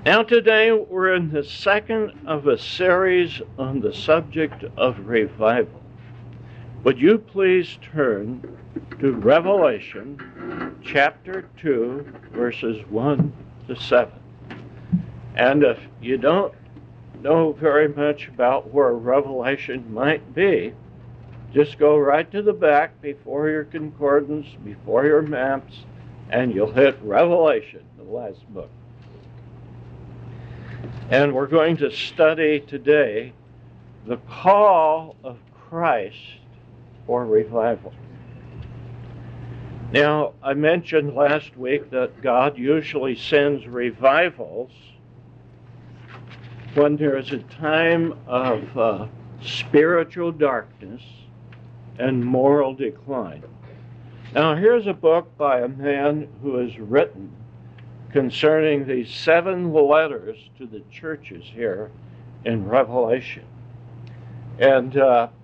Now today we're in the second of a series on the subject of revival. Would you please turn to Revelation chapter 2, verses 1 to 7. And if you don't know very much about where Revelation might be, just go right to the back before your concordance, before your maps, and you'll hit Revelation, the last book. And we're going to study today the call of Christ for revival. Now, I mentioned last week that God usually sends revivals when there is a time of spiritual darkness and moral decline. Now, here's a book by a man who has written concerning these 7 letters to the churches here in Revelation. And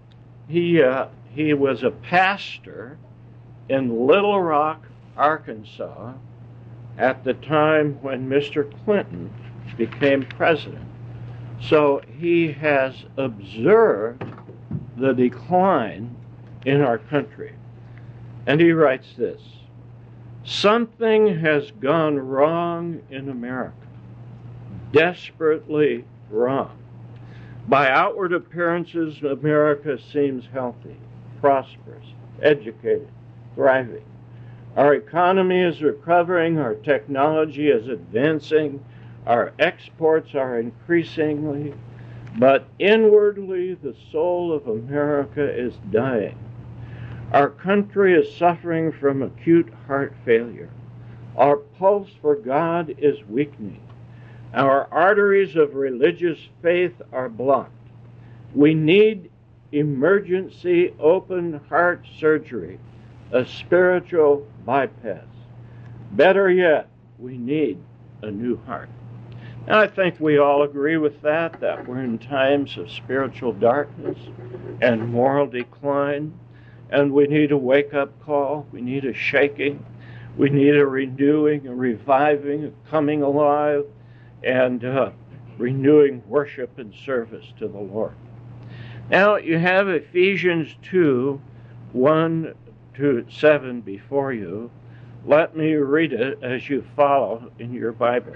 he was a pastor in Little Rock, Arkansas, at the time when Mr. Clinton became president. So he has observed the decline in our country. And he writes this: "Something has gone wrong in America, desperately wrong. By outward appearances, America seems healthy, prosperous, educated, thriving. Our economy is recovering, our technology is advancing, our exports are increasingly, but inwardly the soul of America is dying. Our country is suffering from acute heart failure. Our pulse for God is weakening. Our arteries of religious faith are blocked. We need emergency open heart surgery, a spiritual bypass. Better yet, we need a new heart." Now, I think we all agree with that we're in times of spiritual darkness and moral decline, and we need a wake-up call. We need a shaking. We need a renewing, a reviving, a coming alive, and renewing worship and service to the Lord. Now, you have Ephesians 2, 1 to 7 before you. Let me read it as you follow in your Bible.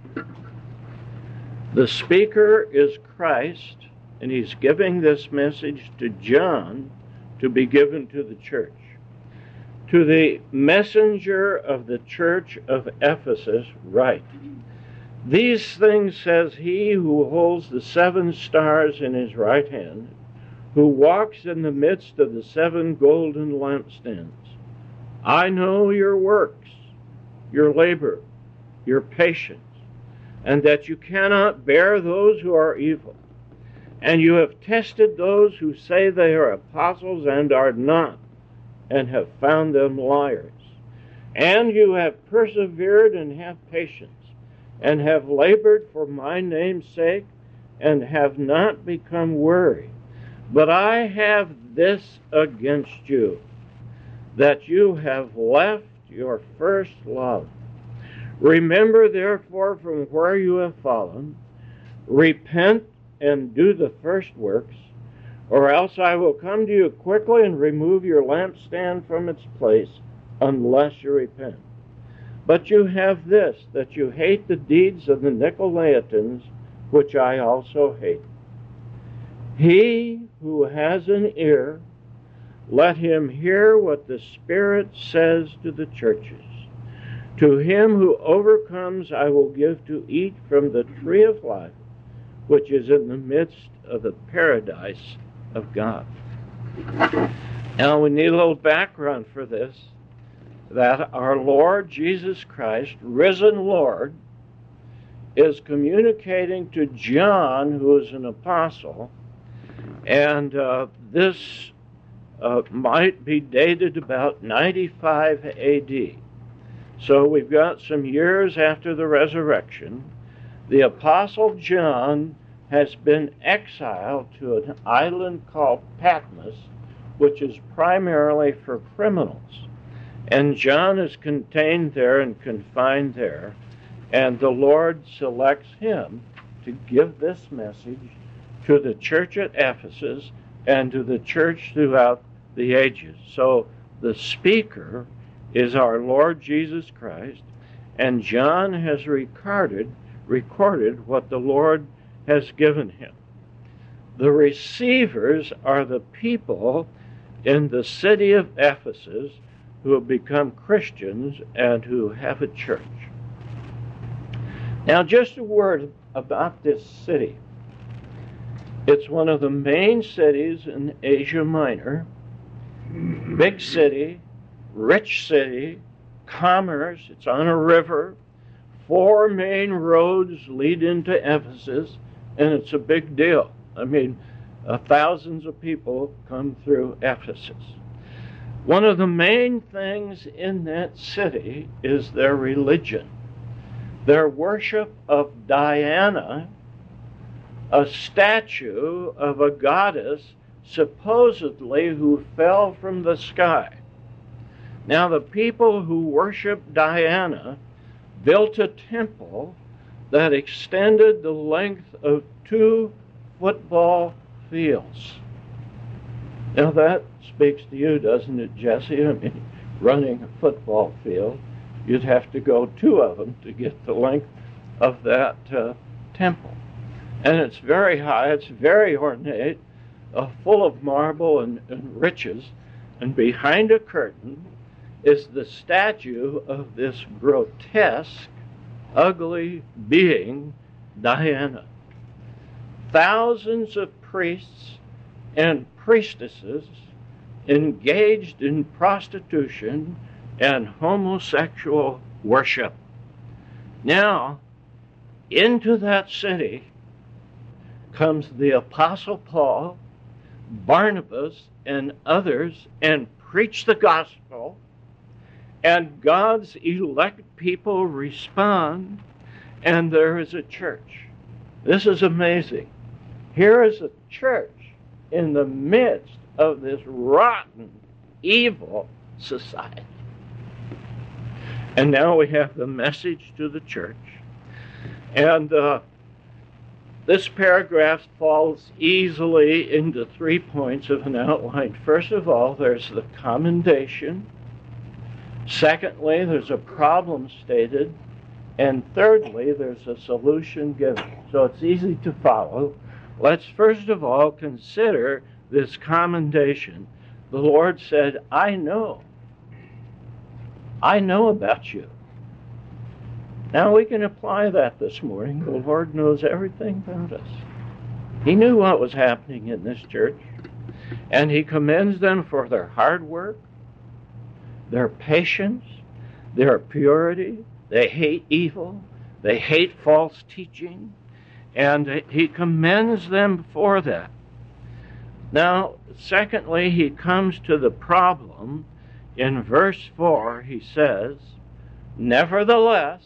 The speaker is Christ, and he's giving this message to John to be given to the church. "To the messenger of the church of Ephesus write, These things says he who holds the 7 stars in his right hand, who walks in the midst of the 7 golden lampstands. I know your works, your labor, your patience, and that you cannot bear those who are evil. And you have tested those who say they are apostles and are not, and have found them liars. And you have persevered and have patience, and have labored for my name's sake, and have not become weary. But I have this against you, that you have left your first love. Remember, therefore, from where you have fallen, repent and do the first works, or else I will come to you quickly and remove your lampstand from its place, unless you repent. But you have this, that you hate the deeds of the Nicolaitans, which I also hate. He who has an ear, let him hear what the Spirit says to the churches. To him who overcomes I will give to eat from the tree of life, which is in the midst of the paradise of God." Now we need a little background for this, that our Lord Jesus Christ, risen Lord, is communicating to John, who is an apostle, and this might be dated about 95 A.D. So we've got some years after the resurrection. The Apostle John has been exiled to an island called Patmos, which is primarily for criminals. And John is contained there and confined there. And the Lord selects him to give this message to the church at Ephesus and to the church throughout the ages. So the speaker is our Lord Jesus Christ, and John has recorded what the Lord has given him. The receivers are the people in the city of Ephesus who have become Christians and who have a church. Now, just a word about this city. It's one of the main cities in Asia Minor. Big city, rich city, commerce, it's on a river. 4 main roads lead into Ephesus, and it's a big deal. I mean, thousands of people come through Ephesus. One of the main things in that city is their religion. Their worship of Diana, a statue of a goddess supposedly who fell from the sky. Now, the people who worship Diana built a temple that extended the length of 2 football fields. Now, that speaks to you, doesn't it, Jesse? I mean, running a football field, you'd have to go 2 of them to get the length of that temple. And it's very high, it's very ornate, full of marble and riches, and behind a curtain is the statue of this grotesque, ugly being, Diana. Thousands of priests and priestesses engaged in prostitution and homosexual worship. Now, into that city comes the Apostle Paul, Barnabas, and others, and preach the gospel, and God's elect people respond, and there is a church. This is amazing. Here is a church in the midst of this rotten, evil society. And now we have the message to the church. And this paragraph falls easily into 3 points of an outline. First of all, there's the commendation. Secondly, there's a problem stated. And thirdly, there's a solution given. So it's easy to follow. Let's first of all consider this commendation. The Lord said, I know about you. Now we can apply that this morning. The Lord knows everything about us. He knew what was happening in this church, and He commends them for their hard work, their patience, their purity. They hate evil. They hate false teaching, and He commends them for that. Now, secondly, He comes to the problem. In verse 4, He says, nevertheless,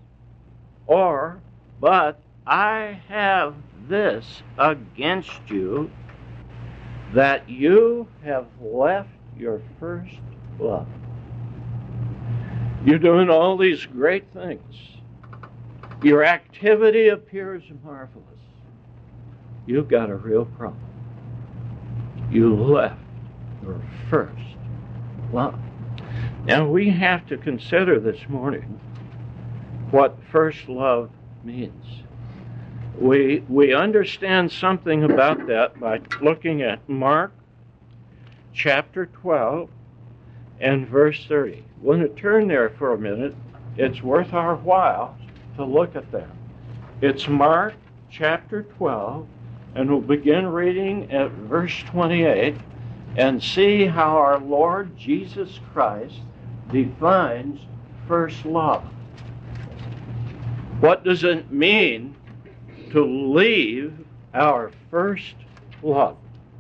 but I have this against you, that you have left your first love. You're doing all these great things. Your activity appears marvelous. You've got a real problem. You left your first love. Now we have to consider this morning what first love means. We understand something about that by looking at Mark chapter 12 and verse 30. I want to turn there for a minute. It's worth our while to look at that. It's Mark chapter 12, and we'll begin reading at verse 28 and see how our Lord Jesus Christ defines first love. What does it mean to leave our first love?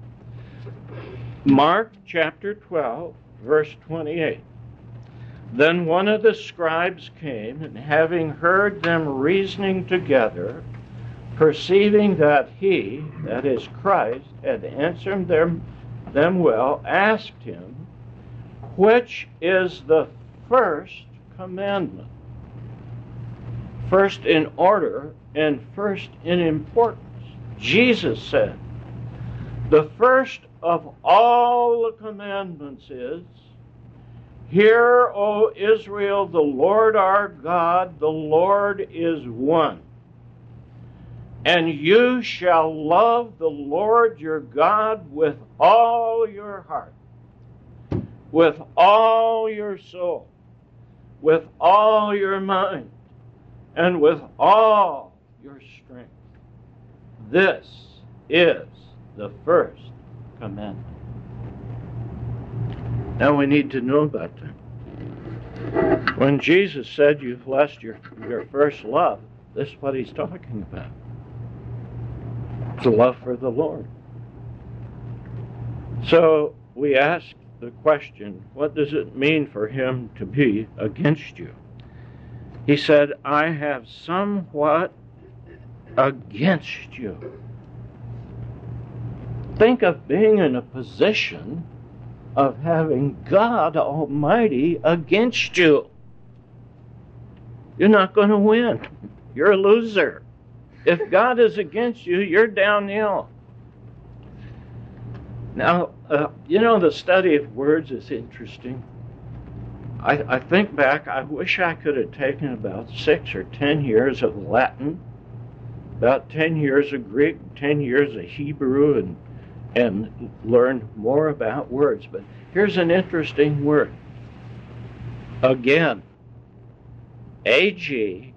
Mark chapter 12, verse 28. Then one of the scribes came, and having heard them reasoning together, perceiving that he, that is Christ, had answered them well, asked him, which is the first commandment? first in order and first in importance. Jesus said, the first of all the commandments is, Hear, O Israel, the Lord our God, the Lord is one. And you shall love the Lord your God with all your heart, with all your soul, with all your mind, and with all your strength. This is the first commandment. Now we need to know about that. When Jesus said you've lost your first love, this is what he's talking about. It's a love for the Lord. So we ask the question, what does it mean for him to be against you? He said, I have somewhat against you. Think of being in a position of having God Almighty against you. You're not going to win. You're a loser. If God is against you, you're downhill. Now, the study of words is interesting. I think back, I wish I could have taken about 6 or 10 years of Latin, about 10 years of Greek, 10 years of Hebrew, and learn more about words. But here's an interesting word. Again. A-G-A-I-N.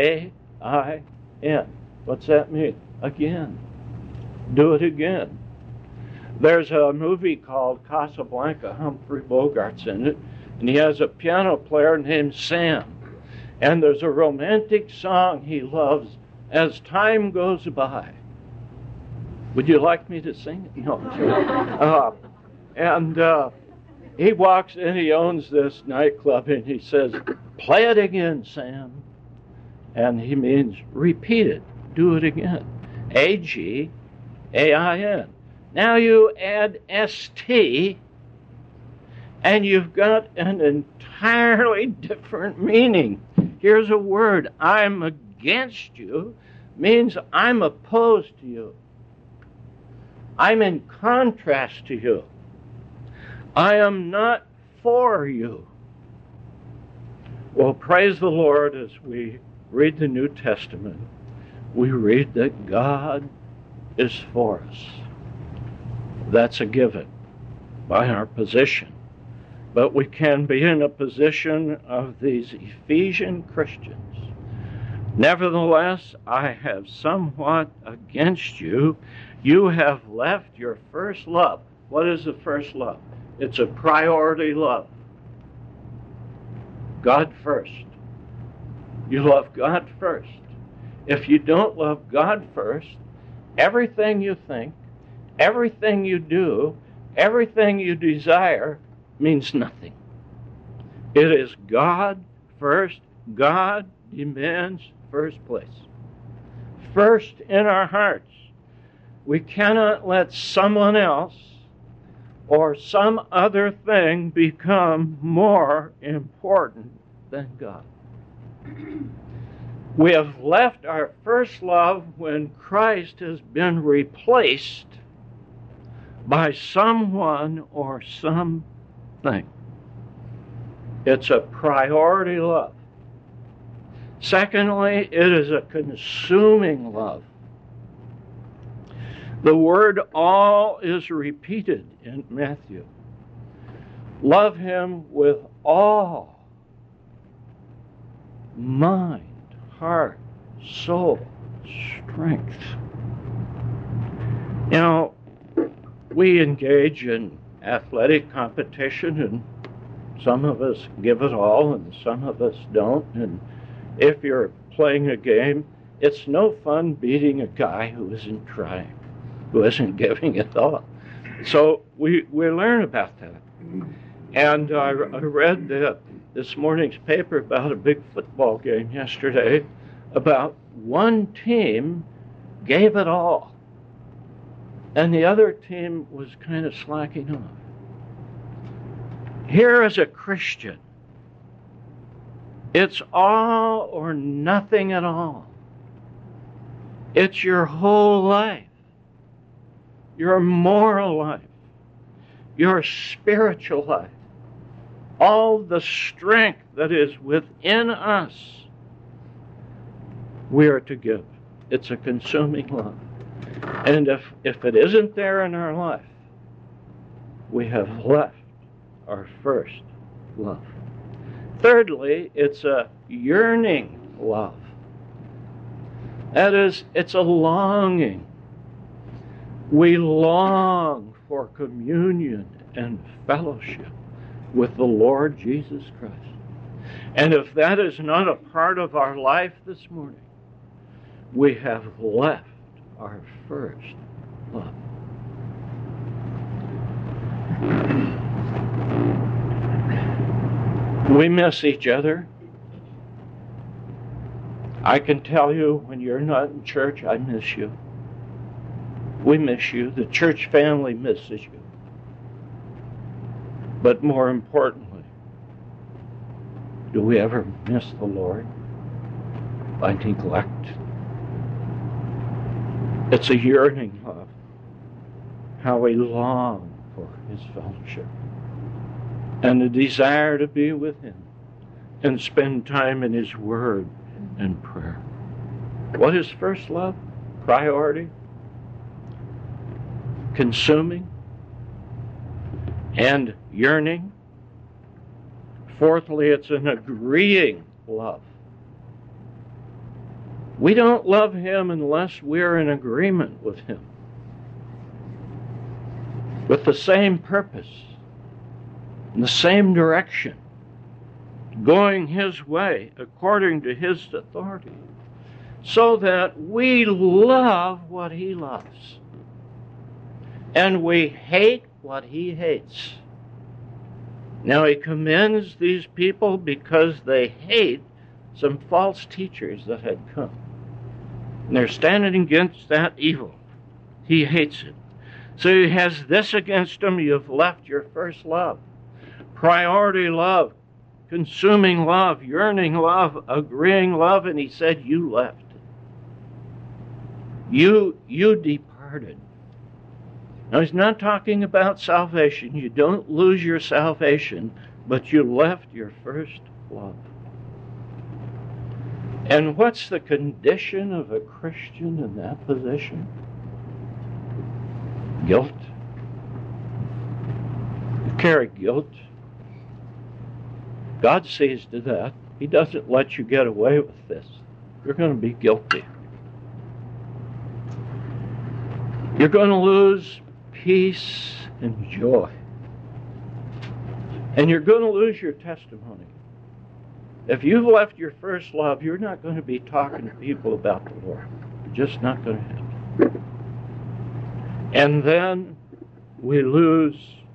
What's that mean? Again. Do it again. There's a movie called Casablanca. Humphrey Bogart's in it. And he has a piano player named Sam. And there's a romantic song he loves, As Time Goes By. Would you like me to sing it? No. He walks in, he owns this nightclub, and he says, play it again, Sam. And he means repeat it, do it again. A-G-A-I-N. Now you add S-T, and you've got an entirely different meaning. Here's a word, I'm against you, means I'm opposed to you. I'm in contrast to you. I am not for you. Well, praise the Lord, as we read the New Testament, we read that God is for us. That's a given by our position. But we can be in a position of these Ephesian Christians. Nevertheless, I have somewhat against you. You have left your first love. What is the first love? It's a priority love. God first. You love God first. If you don't love God first, everything you think, everything you do, everything you desire means nothing. It is God first. God demands first place. First in our hearts. We cannot let someone else or some other thing become more important than God. We have left our first love when Christ has been replaced by someone or something. It's a priority love. Secondly, it is a consuming love. The word all is repeated in Matthew. Love him with all mind, heart, soul, strength. You know, we engage in athletic competition, and some of us give it all and some of us don't. And if you're playing a game, it's no fun beating a guy who isn't trying, who isn't giving it all. So we learn about that. And I read this morning's paper about a big football game yesterday, about one team gave it all, and the other team was kind of slacking off. Here is a Christian It's all or nothing at all. It's your whole life, your moral life, your spiritual life, all the strength that is within us, we are to give. It's a consuming love. And if it isn't there in our life, we have left our first love. Thirdly, it's a yearning love. That is, it's a longing. We long for communion and fellowship with the Lord Jesus Christ. And if that is not a part of our life this morning, we have left our first love. We miss each other. I can tell you, when you're not in church, I miss you. We miss you. The church family misses you. But more importantly, do we ever miss the Lord by neglect? It's a yearning love, how we long for His fellowship and a desire to be with Him and spend time in His Word and prayer. What is first love? Priority, consuming, and yearning. Fourthly, it's an agreeing love. We don't love Him unless we're in agreement with Him, with the same purpose, in the same direction, going His way according to His authority, so that we love what He loves and we hate what He hates. Now, He commends these people because they hate some false teachers that had come. And they're standing against that evil. He hates it. So He has this against them: you've left your first love. Priority love, consuming love, yearning love, agreeing love, and He said, you left. You departed. Now, He's not talking about salvation. You don't lose your salvation, but you left your first love. And what's the condition of a Christian in that position? Guilt. You carry guilt. God sees to that. He doesn't let you get away with this. You're going to be guilty. You're going to lose peace and joy. And you're going to lose your testimony. If you've left your first love, you're not going to be talking to people about the Lord. You're just not going to happen. And then we lose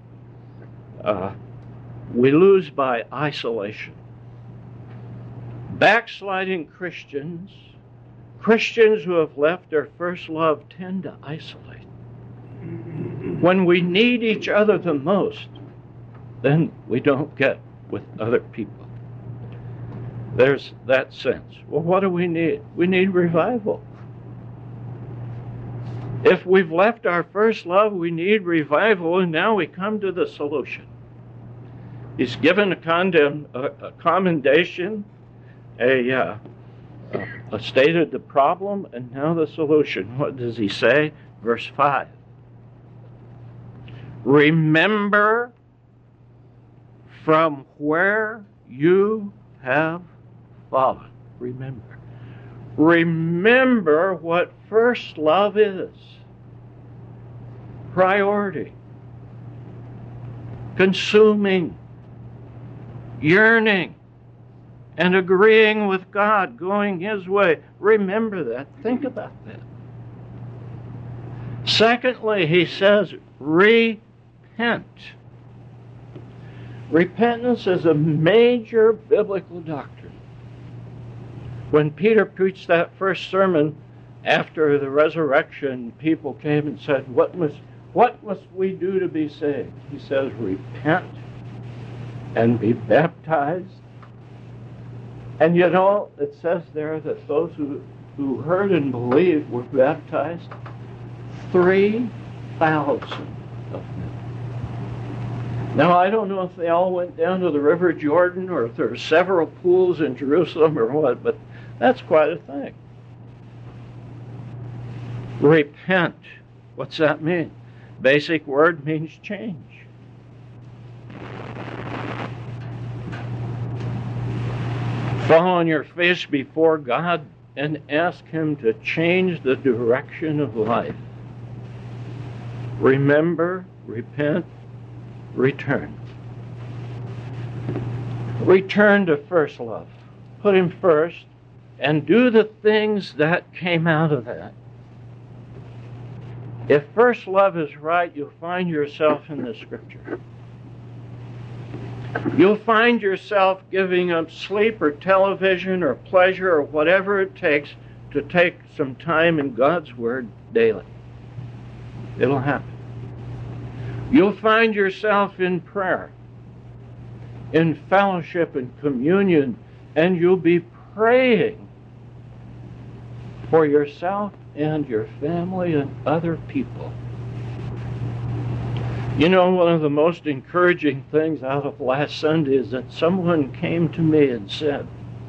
by isolation. Backsliding Christians who have left their first love, tend to isolate. When we need each other the most, then we don't get with other people. There's that sense. Well, what do we need? We need revival. If we've left our first love, we need revival, and now we come to the solution. He's given a commendation, stated the problem, and now the solution. What does he say? Verse 5. Remember from where you have fallen. Remember. Remember what first love is. Priority. Consuming. Yearning. And agreeing with God, going His way. Remember that. Think about that. Secondly, he says, repent. Repentance is a major biblical doctrine. When Peter preached that first sermon after the resurrection, people came and said, what must we do to be saved? He says, repent and be baptized And you know, it says there that those who heard and believed were baptized, 3,000 of them. Now, I don't know if they all went down to the River Jordan or if there are several pools in Jerusalem or what, but that's quite a thing. Repent. What's that mean? Basic word means change. Fall on your face before God and ask Him to change the direction of life. Remember, repent, return. Return to first love. Put Him first and do the things that came out of that. If first love is right, you'll find yourself in the Scripture. You'll find yourself giving up sleep or television or pleasure or whatever it takes to take some time in God's Word daily. It'll happen. You'll find yourself in prayer, in fellowship and communion, and you'll be praying for yourself and your family and other people. You know, one of the most encouraging things out of last Sunday is that someone came to me and said,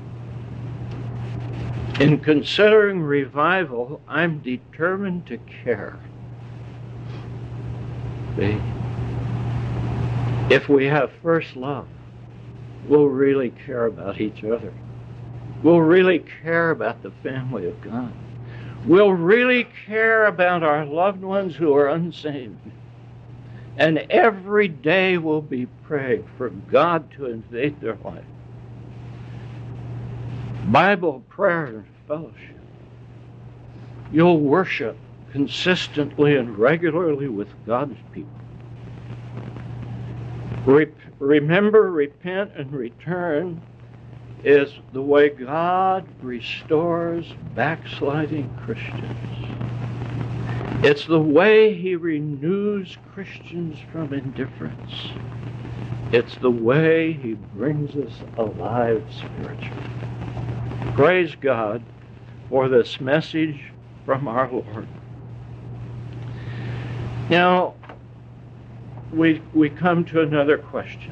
in considering revival, I'm determined to care. See? If we have first love, we'll really care about each other. We'll really care about the family of God. We'll really care about our loved ones who are unsaved. And every day we'll be praying for God to invade their life. Bible, prayer, and fellowship. You'll worship consistently and regularly with God's people. Remember, repent, and return is the way God restores backsliding Christians. It's the way He renews Christians from indifference. It's the way He brings us alive spiritually. Praise God for this message from our Lord. Now, we come to another question.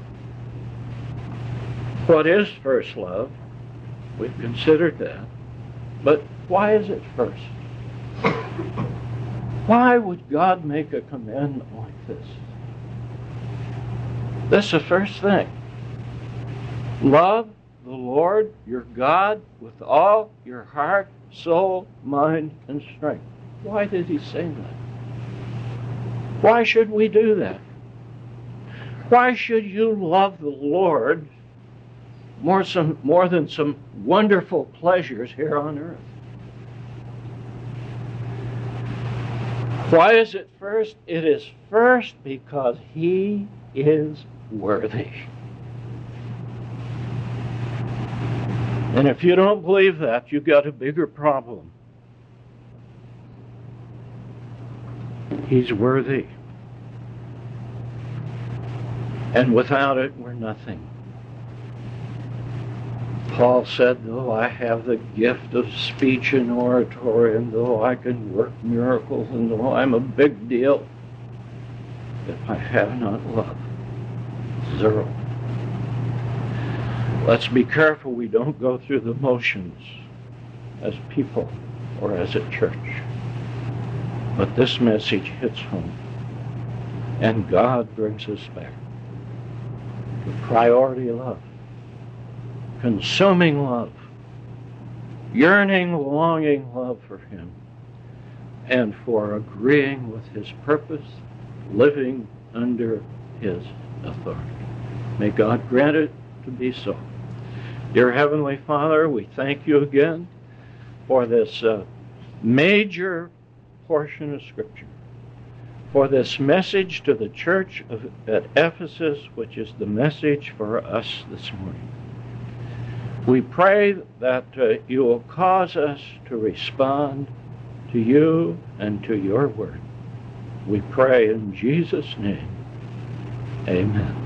What is first love? We've considered that. But why is it first? Why would God make a commandment like this? That's the first thing. Love the Lord your God with all your heart, soul, mind, and strength. Why did He say that? Why should we do that? Why should you love the Lord more than some wonderful pleasures here on earth? Why is it first? It is first because He is worthy. And if you don't believe that, you've got a bigger problem. He's worthy. And without it, we're nothing. Paul said, though I have the gift of speech and oratory, and though I can work miracles, and though I'm a big deal, if I have not love, zero. Let's be careful we don't go through the motions as people or as a church. But this message hits home, and God brings us back to priority love, consuming love, yearning, longing love for Him, and for agreeing with His purpose, living under His authority. May God grant it to be so. Dear Heavenly Father, we thank You again for this major portion of Scripture, for this message to the church at Ephesus, which is the message for us this morning. We pray that You will cause us to respond to You and to Your word. We pray in Jesus' name. Amen.